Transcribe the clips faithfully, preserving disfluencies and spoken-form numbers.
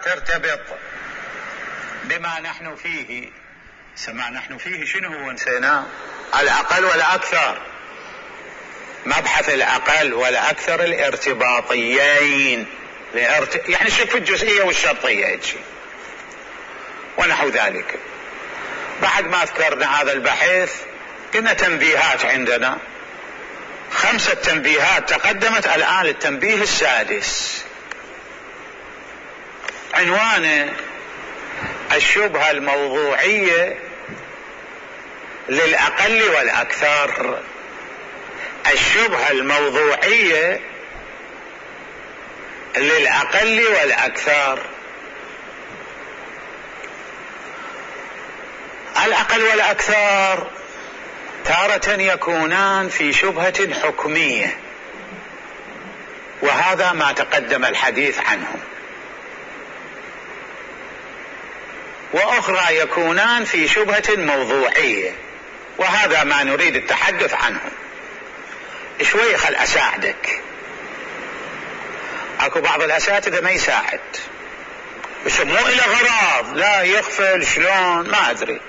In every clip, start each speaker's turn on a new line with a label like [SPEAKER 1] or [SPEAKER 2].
[SPEAKER 1] ترتبط بما نحن فيه. سمع نحن فيه شنو هو نسيناه؟ الأقل والأكثر. مبحث الأقل والأكثر الارتباطيين، يعني شوف الجزئية والشرطية يجي ونحو ذلك. بعد ما ذكرنا هذا البحث قلنا تنبيهات عندنا خمسة تنبيهات تقدمت، الآن التنبيه السادس عنوانه الشبهة الموضوعية للأقل والأكثر. الشبهة الموضوعية للأقل والأكثر. الأقل والأكثر تارة يكونان في شبهة حكمية، وهذا ما تقدم الحديث عنه، وأخرى يكونان في شبهة موضوعية، وهذا ما نريد التحدث عنه. شوي خل أساعدك. أكو بعض الأساتذة ما يساعد، بس مو إلى غراض، لا يغفل شلون ما أدري.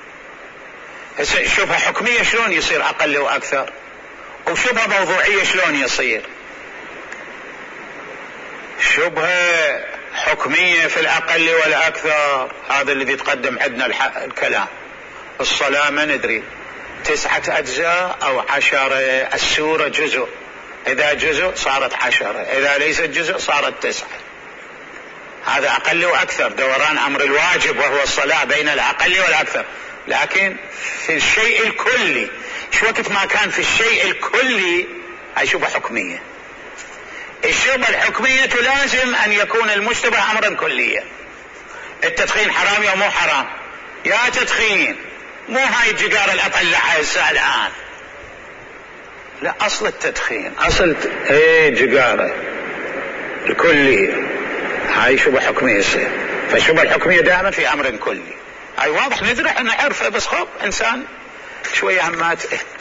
[SPEAKER 1] شبهة حكمية شلون يصير أقل وأكثر، وشبهة موضوعية شلون يصير؟ شبهة حكمية في الأقل والأكثر، هذا الذي تقدم عندنا الكلام. الصلاة ما ندري تسعة أجزاء أو عشرة، السورة جزء، إذا جزء صارت عشرة، إذا ليست جزء صارت تسعة. هذا أقل وأكثر، دوران أمر الواجب وهو الصلاة بين الأقل والأكثر. لكن في الشيء الكلي، شو وقت ما كان في الشيء الكلي هاي شبهة حكمية. الشبهة الحكمية لازم أن يكون المشتبه أمرا كليا. التدخين حرام يا مو حرام؟ يا تدخين، مو هاي الجدار الأطلعها هسه الآن، لا، أصل التدخين أصل ايه جدارة الكلية، هاي شبهة حكمية يصير. فالشبهة الحكمية دائما في أمر كلي، هاي واضح ندري أن نعرفه، بس خب إنسان شوية همات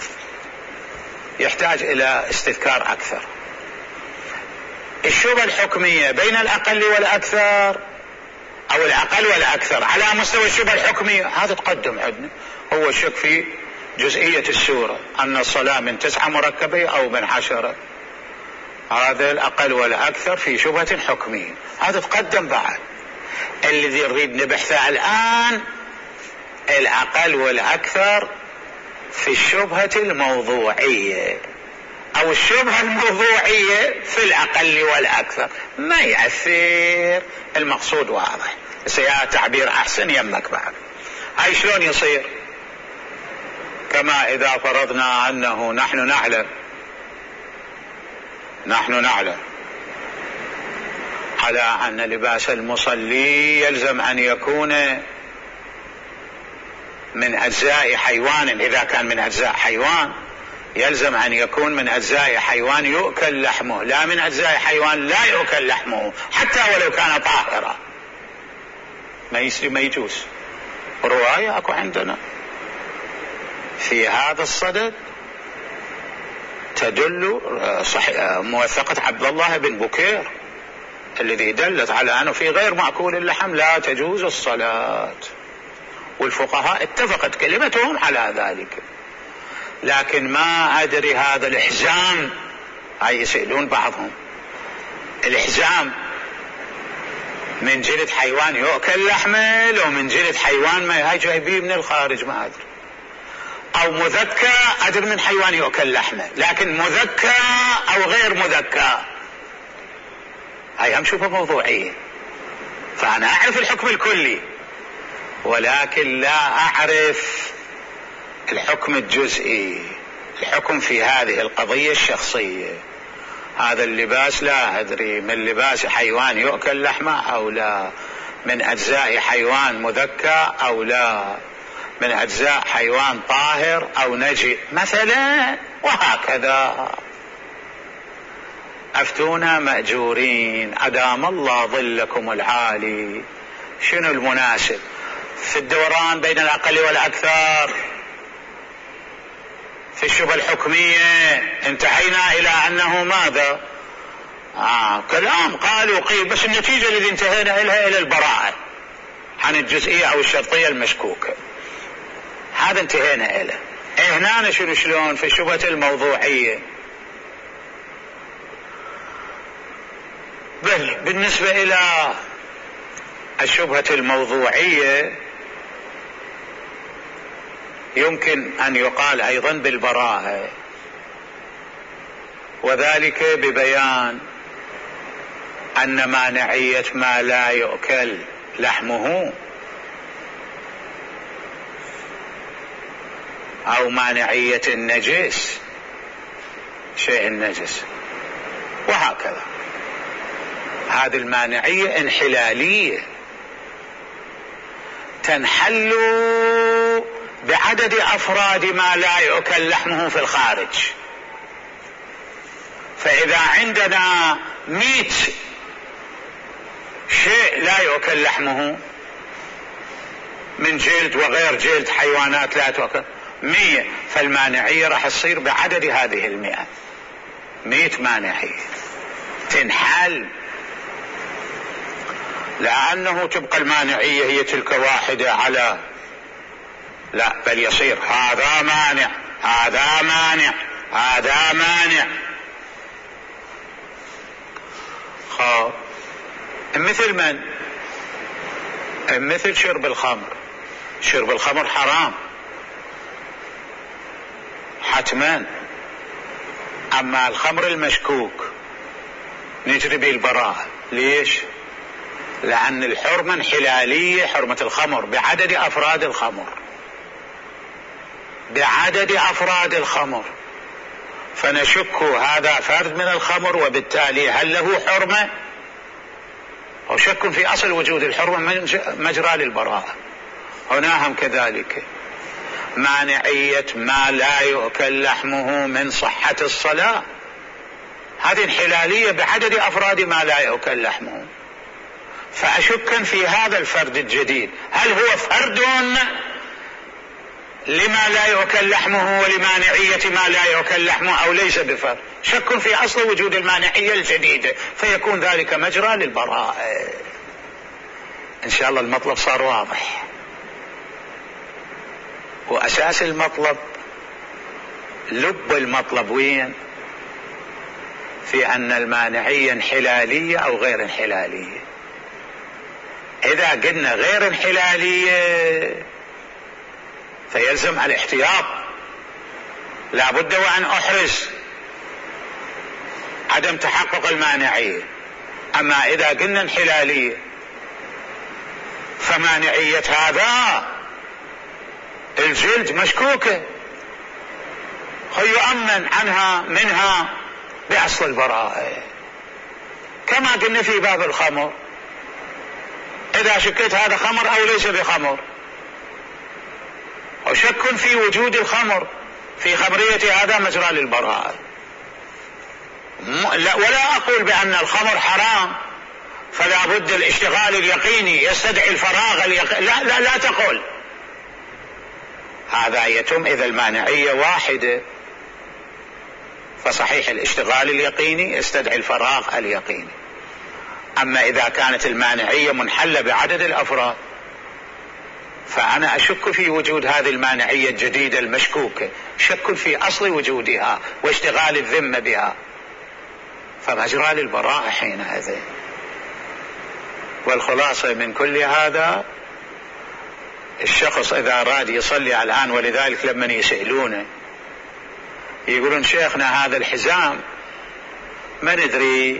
[SPEAKER 1] يحتاج إلى استذكار أكثر. الشبهة الحكمية بين الأقل والأكثر، أو الأقل والأكثر على مستوى الشبهة الحكمية، هذا تقدم عندنا. هو الشك في جزئية السورة، أن الصلاة من تسعة مركبة أو من عشرة، هذا الأقل والأكثر في شبهة حكمية، هذا تقدم بعد. الذي نريد نبحثه الآن الأقل والأكثر في الشبهة الموضوعية، أو الشبهة الموضوعية في الأقل والأكثر. ما يأثر، المقصود واضح، سيأتي تعبير أحسن يمك بعد. هاي شلون يصير؟ كما إذا فرضنا أنه نحن نعلم نحن نعلم على أن لباس المصلي يلزم أن يكون من أجزاء حيوان، إذا كان من أجزاء حيوان يلزم أن يكون من أجزاء حيوان يؤكل لحمه، لا من أجزاء حيوان لا يؤكل لحمه حتى ولو كان طاهرا. ما يصير، ما يجوز. رواية أكو عندنا في هذا الصدد تدل صحيح موثقة عبد الله بن بكير الذي دلت على أنه في غير مأكول اللحم لا تجوز الصلاة، والفقهاء اتفقت كلمتهم على ذلك. لكن ما أدري هذا الإحزام، هاي يسألون بعضهم، الإحزام من جلد حيوان يؤكل لحمه لو من جلد حيوان ما هاي جايبيه من الخارج ما أدري، أو مذكى أدري من حيوان يؤكل لحمه، لكن مذكى أو غير مذكى هاي هم شوفها موضوعية. فأنا أعرف الحكم الكلي ولكن لا أعرف الحكم الجزئي، الحكم في هذه القضية الشخصية. هذا اللباس لا أدري من لباس حيوان يؤكل لحمه أو لا، من أجزاء حيوان مذكى أو لا، من أجزاء حيوان طاهر أو نجي مثلا، وهكذا. أفتونا مأجورين أدام الله ظلكم العالي. شنو المناسب في الدوران بين الأقل والأكثر؟ في الشبهة الحكمية انتهينا إلى أنه ماذا؟ آه كلام قالوا قيل، بس النتيجة التي انتهينا إليها إلى البراءة عن الجزئية أو الشرطية المشكوكة، هذا انتهينا إليه. إيه هنا شنو شلون في الشبهة الموضوعية؟ بل بالنسبة إلى الشبهة الموضوعية يمكن أن يقال أيضا بالبراءة، وذلك ببيان أن مانعية ما لا يؤكل لحمه أو مانعية النجس، شيء النجس وهكذا، هذه المانعية انحلالية تنحل بعدد أفراد ما لا يؤكل لحمه في الخارج. فإذا عندنا مئة شيء لا يؤكل لحمه من جلد وغير جلد حيوانات لا تؤكل مئة، فالمانعية راح تصير بعدد هذه المئة، مئة مانعية تنحل، لأنه تبقى المانعية هي تلك واحدة على لا، بل يصير هذا مانع هذا مانع هذا مانع. خب مثل من؟ مثل شرب الخمر. شرب الخمر حرام حتما، أما الخمر المشكوك نجري به البراءة. ليش؟ لأن الحرمة انحلالية، حرمة الخمر بعدد أفراد الخمر، بعدد أفراد الخمر، فنشك هذا فرد من الخمر وبالتالي هل له حرمة؟ أو شك في أصل وجود الحرمة مجرى للبراءة. هنا هم كذلك مانعية ما لا يؤكل لحمه من صحة الصلاة، هذه انحلالية بعدد أفراد ما لا يؤكل لحمه، فأشك في هذا الفرد الجديد هل هو فرد لما لا يؤكل لحمه ولمانعية ما لا يؤكل لحمه أو ليس بفرد، شك في أصل وجود المانعية الجديدة، فيكون ذلك مجرى للبراءة. إن شاء الله المطلب صار واضح، وأساس المطلب لب المطلب وين؟ في أن المانعية انحلالية أو غير انحلالية. إذا قلنا غير انحلالية فيلزم الاحتياط، لا بد وأن أحرز عدم تحقق المانعية. أما إذا قلنا انحلالية فمانعية هذا الجلد مشكوكة، يؤمن عنها منها بأصل البراءة، كما قلنا في باب الخمر، إذا شكيت هذا خمر أو ليس بخمر، وشك في وجود الخمر في خمرية هذا مجرى للبراءة. ولا أقول بأن الخمر حرام فلا بد الاشتغال اليقيني يستدعي الفراغ اليقيني، لا لا لا تقول هذا يتم إذا المانعية واحدة، فصحيح الاشتغال اليقيني يستدعي الفراغ اليقيني. أما إذا كانت المانعية منحلة بعدد الأفراد فأنا أشك في وجود هذه المانعية الجديدة المشكوكة، شك في أصل وجودها واشتغال الذمة بها، فمجرى للبراءة حينئذ. والخلاصة من كل هذا، الشخص إذا أراد يصلي الآن، ولذلك لما يسألونه يقولون شيخنا هذا الحزام ما ندري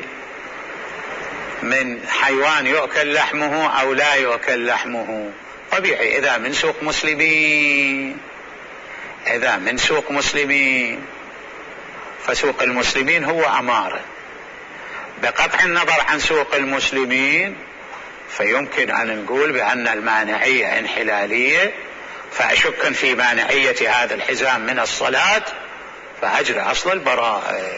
[SPEAKER 1] من حيوان يؤكل لحمه أو لا يؤكل لحمه. طبيعي إذا من سوق مسلمين، إذا من سوق مسلمين فسوق المسلمين هو أمارة، بقطع النظر عن سوق المسلمين فيمكن أن نقول بأن المانعية انحلالية، فأشك في مانعية هذا الحزام من الصلاة فأجري أصل البراءة.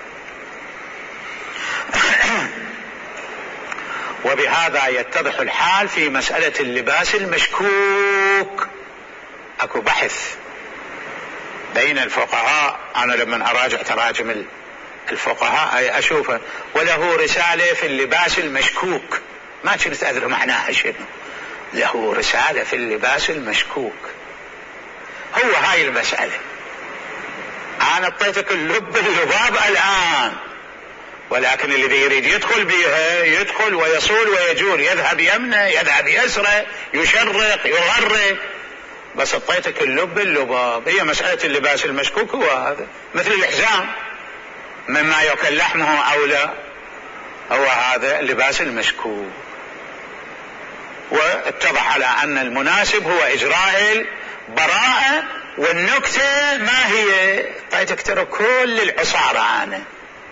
[SPEAKER 1] وبهذا يتضح الحال في مسألة اللباس المشكوك. أكو بحث بين الفقهاء، أنا لما أراجع تراجم الفقهاء أشوفه وله رسالة في اللباس المشكوك، ما كنت أدري معناها شنو، له رسالة في اللباس المشكوك. هو هاي المسألة، أنا أعطيتك اللب اللباب الآن، ولكن الذي يريد يدخل بها يدخل ويصول ويجول، يذهب يمنه يذهب يسره، يشرق يغرق، بس أعطيتك اللب اللباب. هي مسألة اللباس المشكوك هو هذا، مثل الحزام مما يأكل لحمه أو لا، هو هذا اللباس المشكوك. واتضح على أن المناسب هو إجراء البراءة. والنكتة ما هي؟ أعطيتك ترى كل العصارة أنا،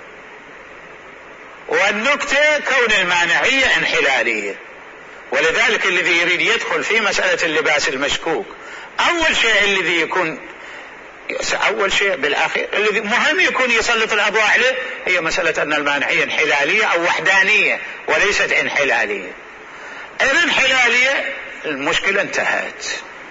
[SPEAKER 1] والنكتة كون المانعية انحلالية. ولذلك الذي يريد يدخل في مسألة اللباس المشكوك، أول شيء الذي يكون أول شيء بالأخير الذي مهم يكون يسلط الأضواء عليه هي مسألة أن المانعية انحلالية أو وحدانية وليست انحلالية. إذا انحلالية المشكلة انتهت،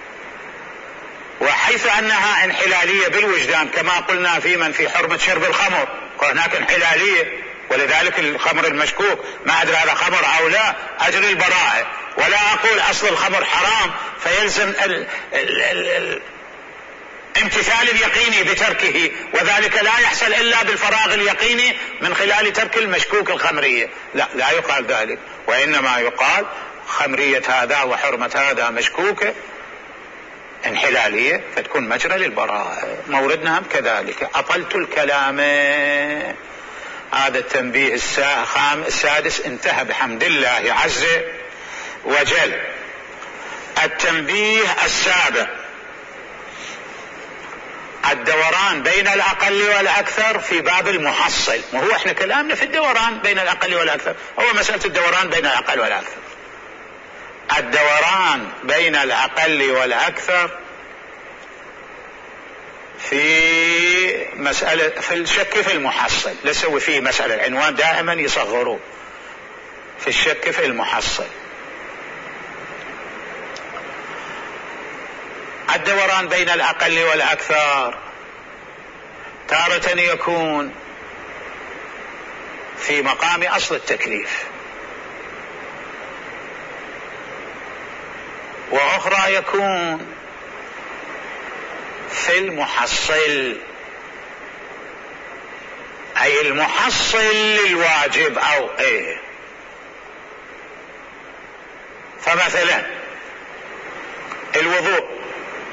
[SPEAKER 1] وحيث أنها انحلالية بالوجدان كما قلنا في من في حرمة شرب الخمر، هناك انحلالية، ولذلك الخمر المشكوك ما أدري هذا خمر أو لا أجري البراءة، ولا أقول أصل الخمر حرام فيلزم ال ال ال الامتثال اليقيني بتركه، وذلك لا يحصل إلا بالفراغ اليقيني من خلال ترك المشكوك الخمرية. لا لا يقال ذلك، وإنما يقال خمرية هذا وحرمة هذا مشكوكة انحلالية فتكون مجرى للبراءة. موردنا هم كذلك. أطلت الكلام. هذا التنبيه السادس انتهى بحمد الله عز وجل. التنبيه السابع الدوران بين الأقل والأكثر في باب المحصل. وهو احنا كلامنا في الدوران بين الأقل والأكثر، هو مسألة الدوران بين الأقل والأكثر. الدوران بين الأقل والأكثر في مسألة في الشك في المحصل، لسوي فيه مسألة العنوان دائما يصغروه في الشك في المحصل. الدوران بين الأقل والأكثر تارة يكون في مقام أصل التكليف، وأخرى يكون في المحصل، أي المحصل للواجب أو إيه. فمثلا الوضوء،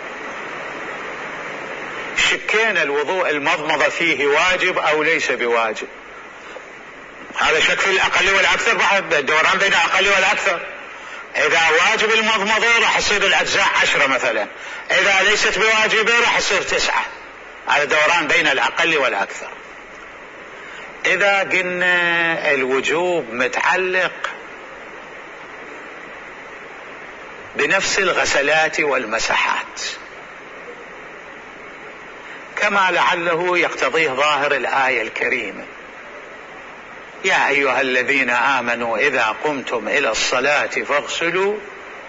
[SPEAKER 1] شكينا الوضوء المضمضة فيه واجب أو ليس بواجب، هذا شك في الأقل والأكثر بعد الدوران بين الأقل والأكثر. إذا واجب المضمضة راح يصير الأجزاء عشرة مثلا، إذا ليست بواجبة راح يصير تسعة. هذا دوران بين الأقل والأكثر. إذا قلنا الوجوب متعلق بنفس الغسلات والمسحات كما لعله يقتضيه ظاهر الآية الكريمة: يا أيها الذين آمنوا إذا قمتم إلى الصلاة فاغسلوا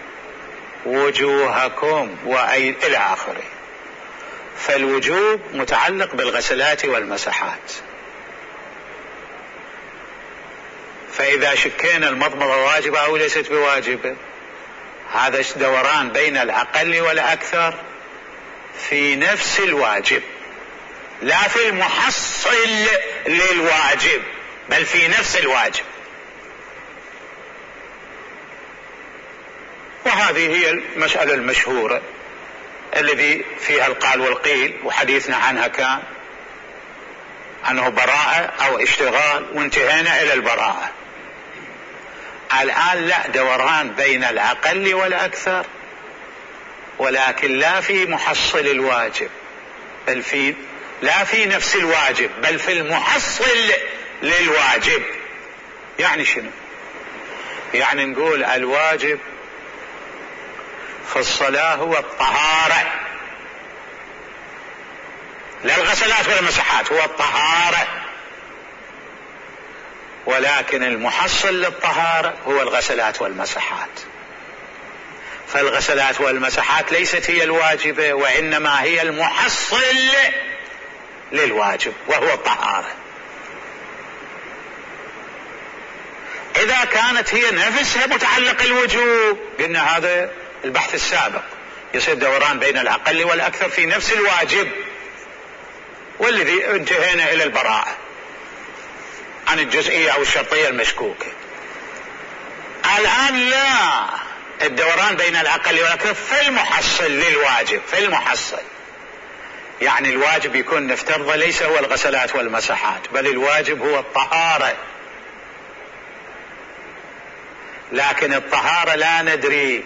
[SPEAKER 1] وجوهكم وأي إلى آخره. فالوجوب متعلق بالغسلات والمسحات. فإذا شكينا المضمضة واجبة أو ليست بواجبة، هذا دوران بين الأقل والأكثر في نفس الواجب، لا في المحصل للواجب بل في نفس الواجب. وهذه هي المسألة المشهورة الذي فيها القال والقيل، وحديثنا عنها كان أنه براءة أو اشتغال، وانتهينا إلى البراءة. الآن لا، دوران بين الأقل والأكثر، ولكن لا في محصل الواجب بل في لا في نفس الواجب بل في المحصل للواجب. يعني شنو؟ يعني نقول الواجب في الصلاة هو الطهارة، لا الغسلات ولا المسحات، هو الطهارة، ولكن المحصل للطهارة هو الغسلات والمسحات. فالغسلات والمسحات ليست هي الواجبة، وإنما هي المحصل للواجب وهو الطهارة. إذا كانت هي نفسها متعلق الوجوب. قلنا هذا البحث السابق، يصير دوران بين الأقل والأكثر في نفس الواجب، والذي انتهينا إلى البراءة عن الجزئية أو الشرطية المشكوكة. الآن لا، الدوران بين الأقل والأكثر في المحصل للواجب، في المحصل يعني الواجب يكون نفترض ليس هو الغسلات والمسحات، بل الواجب هو الطهارة، لكن الطهارة لا ندري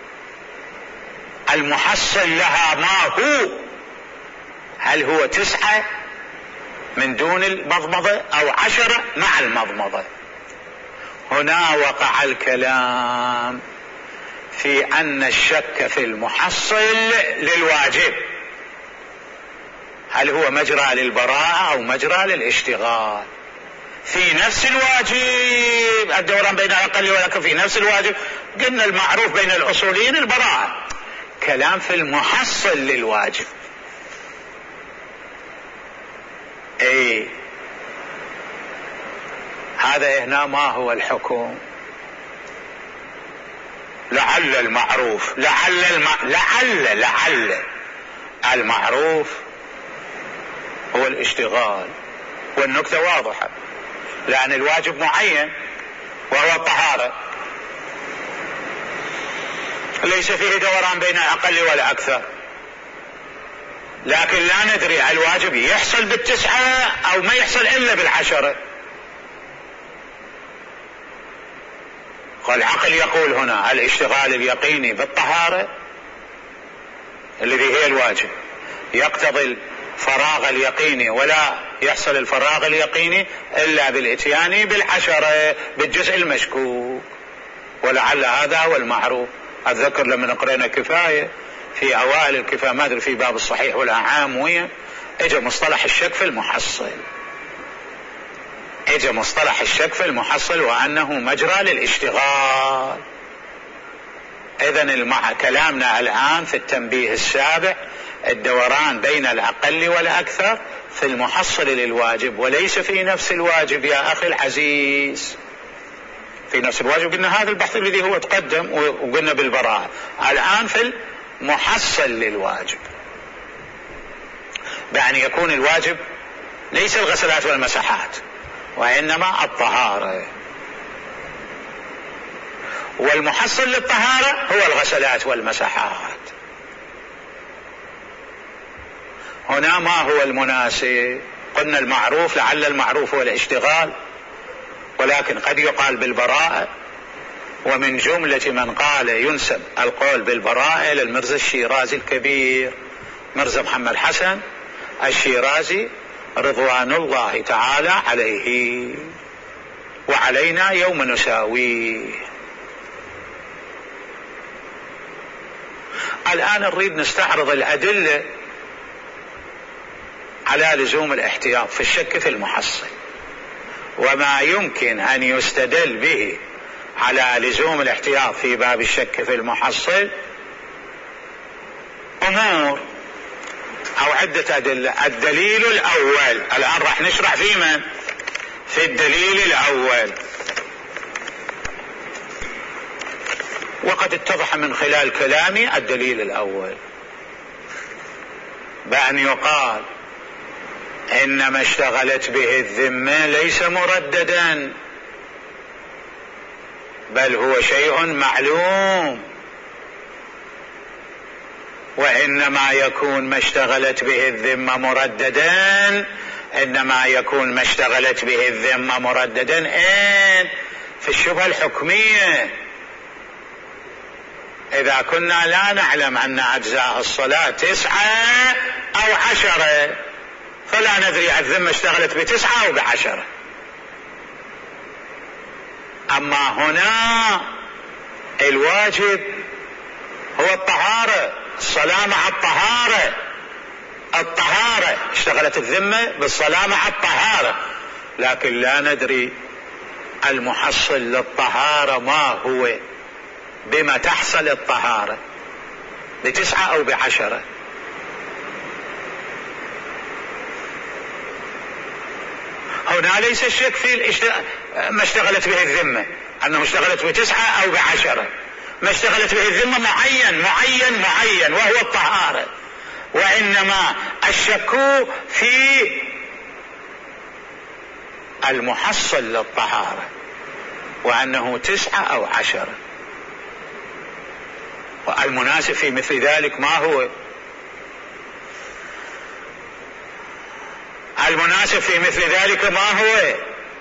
[SPEAKER 1] المحصل لها ما هو، هل هو تسعة من دون المضمضة أو عشرة مع المضمضة. هنا وقع الكلام في أن الشك في المحصل للواجب، هل هو مجرى للبراءة أو مجرى للاشتغال في نفس الواجب. الدوران بين الأقل والأكثر في نفس الواجب، قلنا المعروف بين الأصوليين البراءة، كلام في المحصل للواجب. اي هذا هنا ما هو الحكم؟ لعل المعروف، لعل الم... لعل لعل المعروف هو الاشتغال، والنكتة واضحة، لأن الواجب معين وهو الطهارة، ليس فيه دوران بين الأقل والأكثر، لكن لا ندري الواجب يحصل بالتسعة أو ما يحصل إلا بالعشرة. والعقل يقول هنا الاشتغال اليقيني بالطهارة الذي هي الواجب يقتضي الفراغ اليقيني، ولا يحصل الفراغ اليقيني إلا بالإتيان بالعشرة بالجزء المشكوك، ولعل هذا هو المعروف. أتذكر لما قرأنا كفاية في أوائل الكفاية، ما أدري في باب الصحيح ولا عام ويا، اجى مصطلح الشك في المحصل، اجى مصطلح الشك في المحصل وأنه مجرى للاشتغال. إذن المع... كلامنا الآن في التنبيه السابع الدوران بين الأقل والأكثر في المحصل للواجب، وليس في نفس الواجب يا أخي العزيز. في نفس الواجب قلنا هذا البحث الذي هو تقدم وقلنا بالبراءة، الآن في المحصل للواجب، بأن يكون الواجب ليس الغسلات والمسحات وإنما الطهارة، والمحصل للطهارة هو الغسلات والمسحات. هنا ما هو المناسب؟ قلنا المعروف، لعل المعروف هو الاشتغال، ولكن قد يقال بالبراءة، ومن جملة من قال ينسب القول بالبراءة إلى المرزا الشيرازي الكبير، مرزا محمد حسن الشيرازي رضوان الله تعالى عليه، وعلينا يوم نساويه. الآن نريد نستعرض الأدلة على لزوم الاحتياط في الشك في المحصل، وما يمكن أن يستدل به على لزوم الاحتياط في باب الشك في المحصل أمور أو عدة أدلة. الدليل الأول، الآن راح نشرح في من؟ في الدليل الأول، وقد اتضح من خلال كلامي الدليل الأول بأن يقال إنما اشتغلت به الذمة ليس مرددا، بل هو شيء معلوم، وإنما يكون ما اشتغلت به الذمة مرددا، إنما يكون ما اشتغلت به الذمة مرددا إن في الشبهة الحكمية. إذا كنا لا نعلم أن أجزاء الصلاة تسعة أو عشرة، فلا ندري الذمة اشتغلت بتسعة أو بعشرة. أما هنا الواجب هو الطهارة، الصلاة مع الطهارة، الطهارة اشتغلت الذمة بالصلاة مع الطهارة، لكن لا ندري المحصل للطهارة ما هو، بما تحصل الطهارة، بتسعة أو بعشرة. هنا ليس الشك في الاشت... ما اشتغلت به الذمة أنه اشتغلت بتسعة أو بعشرة، ما اشتغلت به الذمة معين معين معين وهو الطهارة، وإنما الشك في المحصل للطهارة وأنه تسعة أو عشرة. والمناسب في مثل ذلك ما هو؟ المناسب في مثل ذلك ما هو؟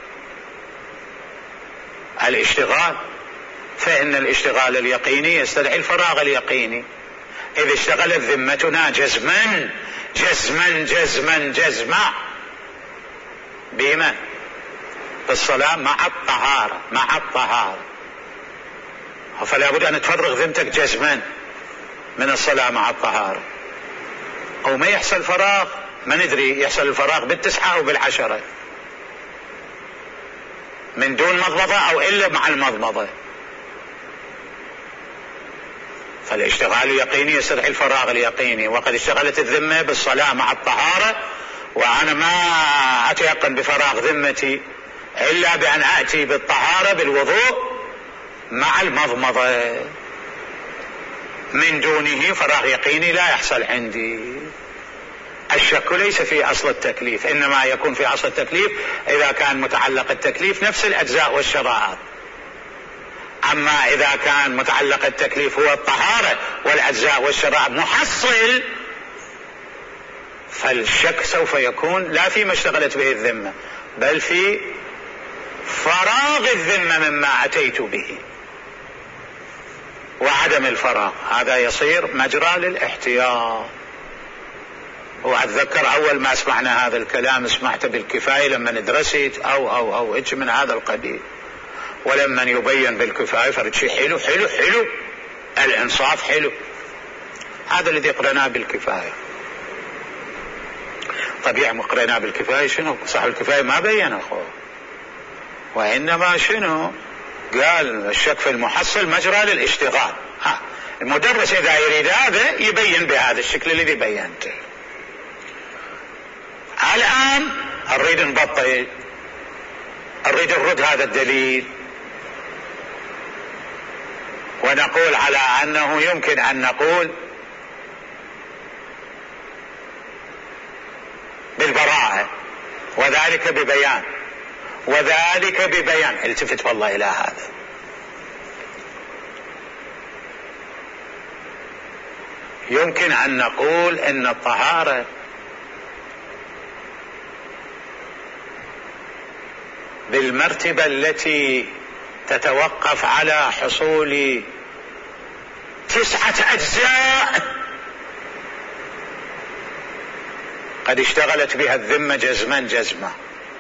[SPEAKER 1] الاشتغال، فإن الاشتغال اليقيني يستدعي الفراغ اليقيني. إذا اشتغلت ذمتنا جزما جزما جزما جزما بما بالصلاة مع الطهارة مع الطهارة، فلا بد أن تفرغ ذمتك جزما من الصلاة مع الطهارة، أو ما يحصل فراغ، ما ندري يحصل الفراغ بالتسعة أو بالعشرة من دون مضمضة أو إلا مع المضمضة. فالاشتغال اليقيني يستدعي الفراغ اليقيني، وقد اشتغلت الذمة بالصلاة مع الطهارة وأنا ما أتيقن بفراغ ذمتي إلا بأن أتي بالطهارة بالوضوء مع المضمضة، من دونه فراغ يقيني لا يحصل عندي. الشك ليس في أصل التكليف، إنما يكون في أصل التكليف إذا كان متعلق التكليف نفس الأجزاء والشرائط. أما إذا كان متعلق التكليف هو الطهارة والأجزاء والشرائط محصل، فالشك سوف يكون لا فيما اشتغلت به الذمة بل في فراغ الذمة مما أتيت به وعدم الفراغ. هذا يصير مجرى للاحتياط. وأتذكر أول ما سمعنا هذا الكلام سمعت بالكفاية لما ندرست أو أو أو إيش من هذا القبيل، ولما يبين بالكفاية فرد شيء حلو حلو حلو الإنصاف حلو. هذا الذي قرأناه بالكفاية. طبيعي ما قرأناه بالكفاية شنو؟ صاحب الكفاية ما بين أخوه، وإنما شنو قال؟ الشك في المحصل مجرى للاشتغال. ها المدرس إذا يريد هذا يبين بهذا الشكل الذي بينته. الآن نريد نبطل، نريد نرد هذا الدليل ونقول على أنه يمكن أن نقول بالبراءة، وذلك ببيان وذلك ببيان. التفت والله إلى هذا. يمكن أن نقول إن الطهارة بالمرتبة التي تتوقف على حصول تسعة أجزاء قد اشتغلت بها الذمة جزما جزما.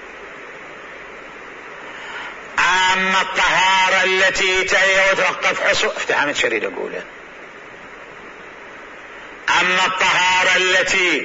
[SPEAKER 1] أما الطهارة التي تتوقف حصول افتحامة شريد أقوله أما الطهارة التي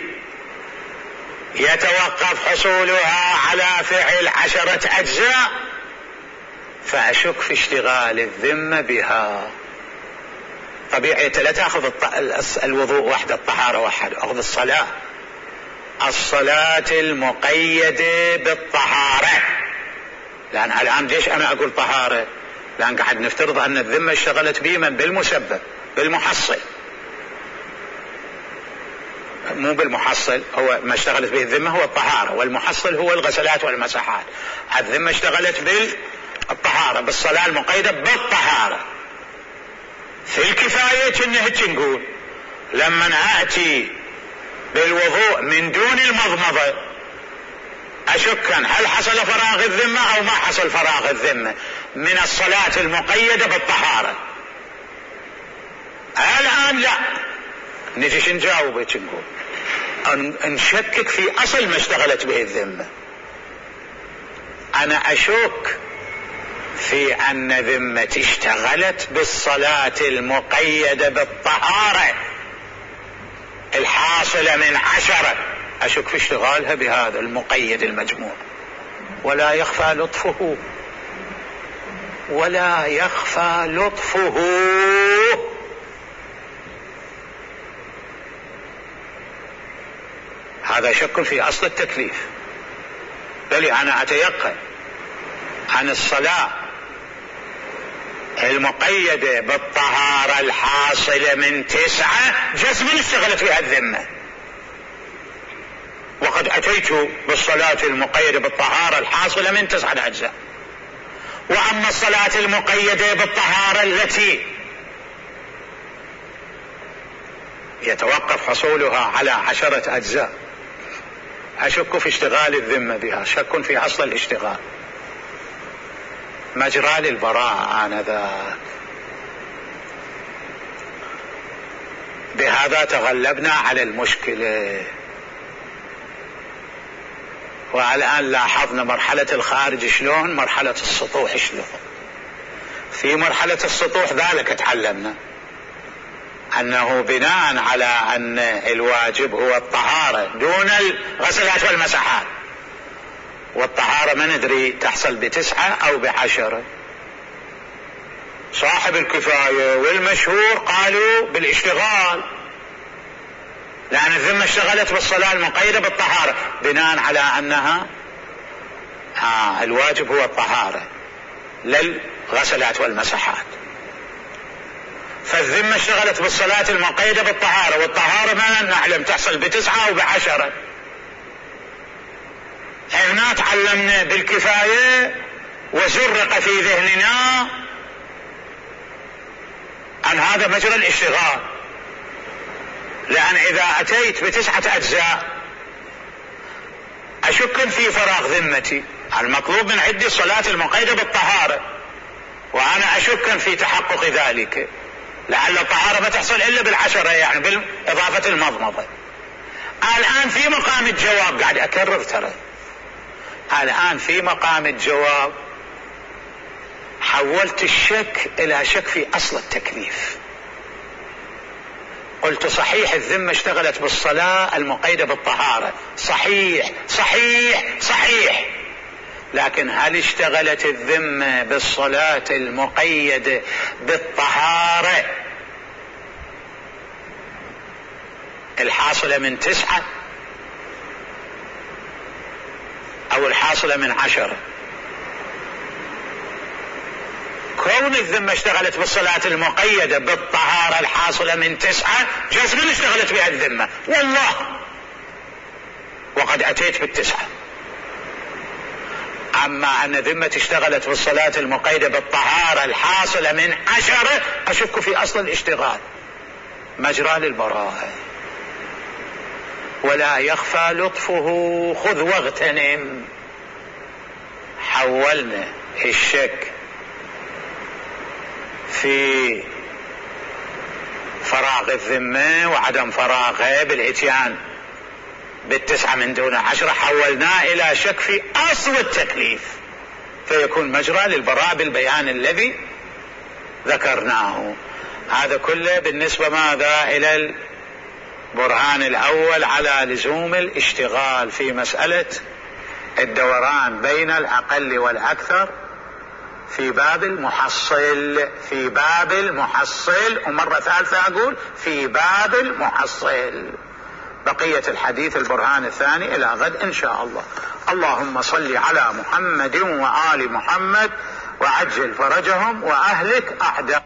[SPEAKER 1] يتوقف حصولها على فعل عشرة أجزاء فأشك في اشتغال الذمة بها. طبيعي لا تأخذ الوضوء وحده، الطهارة وحده، أخذ الصلاة الصلاة المقيدة بالطهارة. لأن الآن ليش أنا أقول طهارة؟ لأن قاعد نفترض أن الذمة اشتغلت بي من بالمسبب بالمحصل، مو بالمحصل. هو ما اشتغلت به الذمة هو الطهارة، والمحصل هو الغسلات والمسحات. الذمة اشتغلت بالطهارة بالصلاة المقيدة بالطهارة. في الكفاية كنا هيك نقول لما آتي بالوضوء من دون المضمضة أشكا هل حصل فراغ الذمة أو ما حصل فراغ الذمة من الصلاة المقيدة بالطهارة. الآن لا نجيش نجاوب نقول نشكك في أصل ما اشتغلت به الذمة. أنا أشك في أن ذمتي اشتغلت بالصلاة المقيدة بالطهارة الحاصلة من عشرة، أشك في اشتغالها بهذا المقيد المجموع. ولا يخفى لطفه ولا يخفى لطفه. هذا شك في أصل التكليف. بل أنا أتيقن عن الصلاة المقيدة بالطهارة الحاصلة من تسعة جزما اشتغلت بها الذمة. وقد أتيت بالصلاة المقيدة بالطهارة الحاصلة من تسعة أجزاء. وأما الصلاة المقيدة بالطهارة التي يتوقف حصولها على عشرة أجزاء أشك في اشتغال الذمة بها، شك في أصل الاشتغال، مجرى للبراءة آنذاك. بهذا تغلبنا على المشكلة. والآن لاحظنا مرحلة الخارج شلون، مرحلة السطوح شلون. في مرحلة السطوح ذلك تعلمنا أنه بناء على أن الواجب هو الطهارة دون الغسلات والمسحات، والطهارة ما ندري تحصل بتسعة أو بعشرة. صاحب الكفاية والمشهور قالوا بالاشتغال، لأن الذمة اشتغلت بالصلاة المقيدة بالطهارة بناء على أنها آه الواجب هو الطهارة للغسلات والمسحات. فالذمة اشتغلت بالصلاة المقيدة بالطهارة، والطهارة ما نعلم تحصل بتسعة أو بعشرة. هنا تعلمنا بالكفاية وزرق في ذهننا أن هذا مجرى الاشتغال، لأن إذا أتيت بتسعة أجزاء أشك في فراغ ذمتي. المطلوب من عندي الصلاة المقيدة بالطهارة، وأنا أشك في تحقق ذلك، لعل الطهارة ما تحصل إلا بالعشرة، يعني بالإضافة المضمضة. الآن في مقام الجواب، قاعد أكرر ترى، الآن في مقام الجواب حولت الشك إلى شك في أصل التكليف. قلت صحيح الذمة اشتغلت بالصلاة المقيدة بالطهارة، صحيح صحيح صحيح، لكن هل اشتغلت الذمة بالصلاة المقيدة بالطهارة الحاصلة من تسعة أو الحاصلة من عشرة؟ كون الذمة اشتغلت بالصلاة المقيدة بالطهارة الحاصلة من تسعة جزما اشتغلت بها الذمة والله، وقد أتيت بالتسعة. أما أن ذمة اشتغلت بالصلاة المقيدة بالطهارة الحاصلة من عشرة أشك في أصل الاشتغال، مجرى للبراءة. ولا يخفى لطفه خذ واغتنم. حولنا الشك في فراغ الذمة وعدم فراغها بالاتيان بالتسعة من دون عشرة، حولناه إلى شك في أصل التكليف، فيكون مجرى للبراءة بالبيان الذي ذكرناه. هذا كله بالنسبة ماذا إلى البرهان الأول على لزوم الاشتغال في مسألة الدوران بين الأقل والأكثر في باب المحصل، في باب المحصل، ومرة ثالثة أقول في باب المحصل. بقية الحديث البرهان الثاني إلى غد إن شاء الله. اللهم صل على محمد وآل محمد وعجل فرجهم وأهلك أعداء